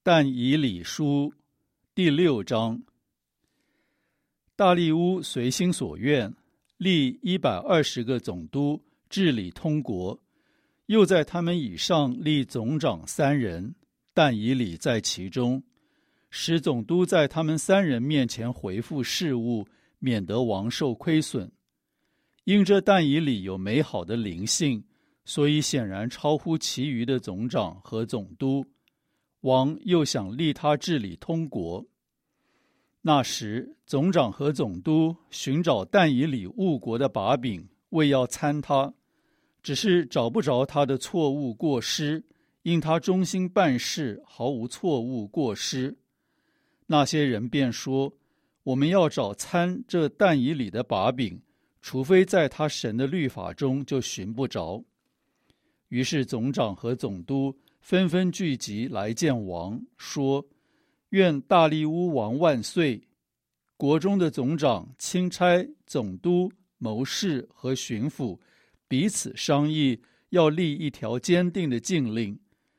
但以理书第6章。大利乌随心所愿，立120个总督治理通国，又在他们以上立总长3人，但以理在其中，使总督在他们3人面前回复事务，免得王受亏损。因这但以理有美好的灵性，所以显然超乎其余的总长和总督。王又想立他治理通国。那时总长和总督寻找但以理误国的把柄，为要参他，只是找不着他的错误过失，因他忠心办事，毫无错误过失。那些人便说，我们要找参这但以理的把柄，除非在他神的律法中，就寻不着。于是总长和总督纷纷聚集来见王，说，愿大利乌王万岁。国中的总长、钦差、总督、谋士和巡抚彼此商议，要立一条坚定的禁令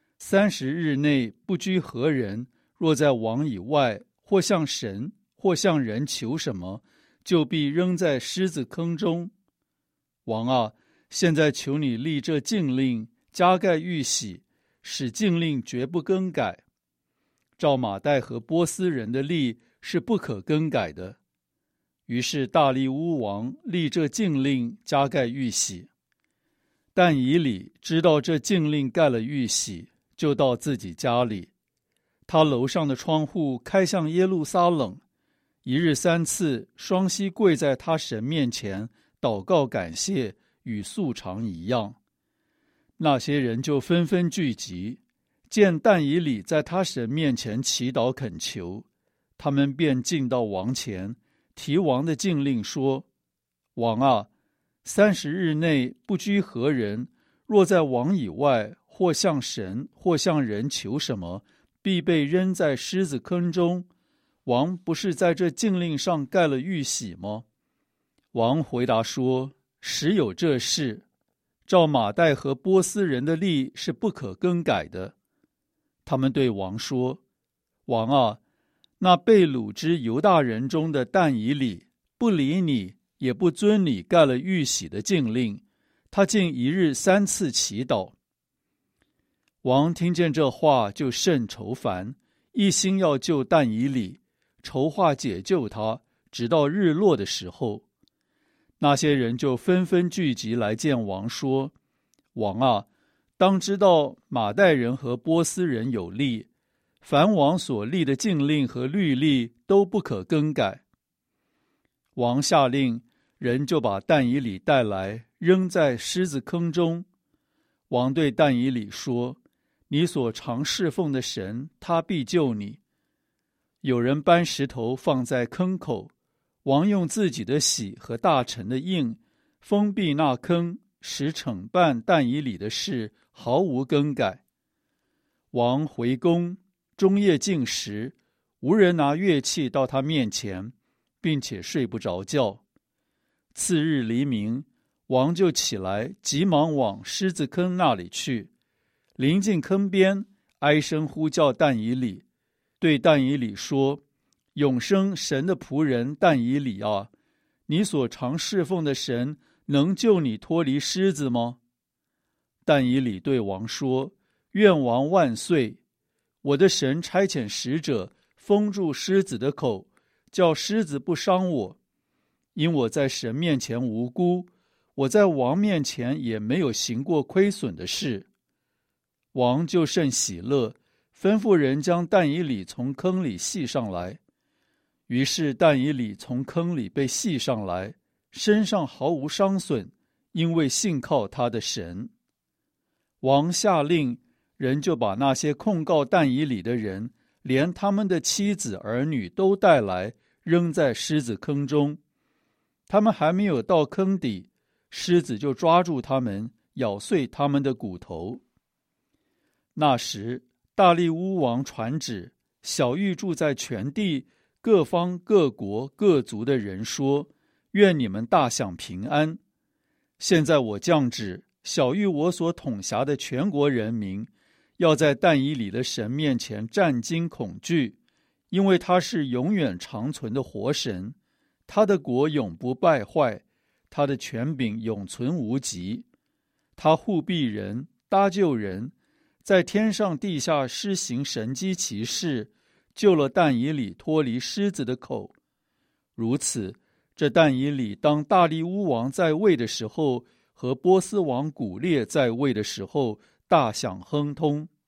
：30日内不拘何人，若在王以外，或向神，或向人求什么，就必扔在狮子坑中。王啊，现在求你立这禁令，加盖玉玺，使禁令绝不更改。照马代和波斯人的例是不可更改的。于是大利乌王立这禁令，加盖玉玺。但以理知道这禁令盖了玉玺，就到自己家里。他楼上的窗户开向耶路撒冷，一日3次双膝跪在他神面前，祷告感谢，与素常一样。那些人就纷纷聚集，见但以理在他神面前祈祷恳求，他们便进到王前，提王的禁令说，王啊，30日内不拘何人，若在王以外，或向神，或向人求什么，必被扔在狮子坑中。王不是在这禁令上盖了玉玺吗？王回答说，实有这事，照马代和波斯人的例是不可更改的。他们对王说，王啊，那被掳之犹大人中的但以理不理你，也不遵你盖了玉玺的禁令，他竟一日3次祈祷。王听见这话，就甚愁烦，一心要救但以理，筹划解救他，直到日落的时候。那些人就纷纷聚集来见王，说，王啊，当知道马代人和波斯人有例，凡王所立的禁令和律例都不可更改。王下令，人就把但以理带来，扔在狮子坑中。王对但以理说，你所常侍奉的神，他必救你。有人搬石头放在坑口，王用自己的玺和大臣的印封闭那坑，使惩办但以理的事毫无更改。王回宫，终夜禁食，无人拿乐器到他面前，并且睡不着觉。次日黎明，王就起来，急忙往狮子坑那里去。临近坑边，哀声呼叫但以理，对但以理说，永生神的仆人但以理啊，你所常侍奉的神能救你脱离狮子吗？但以理对王说，愿王万岁。我的神差遣使者封住狮子的口，叫狮子不伤我。因我在神面前无辜，我在王面前也没有行过亏损的事。王就甚喜乐，吩咐人将但以理从坑里系上来。于是但以理从坑里被系上来，身上毫无伤损，因为信靠他的神。王下令，人就把那些控告但以理的人，连他们的妻子儿女都带来，扔在狮子坑中。他们还没有到坑底，狮子就抓住他们，咬碎他们的骨头。那时大利乌王传旨，晓谕住在全地各方各国各族的人说，愿你们大享平安。现在我降旨，晓谕我所统辖的全国人民， 要在但以理的神面前战惊恐惧，因为他是永远长存的活神，他的国永不败坏，他的权柄永存无极。他护庇人，搭救人，在天上地下施行神迹奇事，救了但以理脱离狮子的口。如此，这但以理当大利乌王在位的时候，和波斯王古列在位的时候，大享亨通。